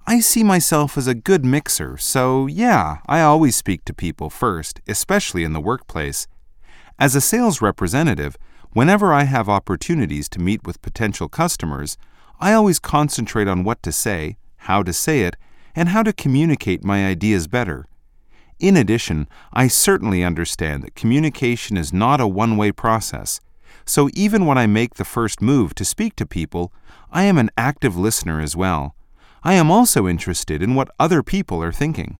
I see myself as a good mixer, so yeah, I always speak to people first, especially in the workplace. As a sales representative, whenever I have opportunities to meet with potential customers, I always concentrate on what to say, how to say it, and how to communicate my ideas better. In addition, I certainly understand that communication is not a one-way process, so even when I make the first move to speak to people, I am an active listener as well. I am also interested in what other people are thinking.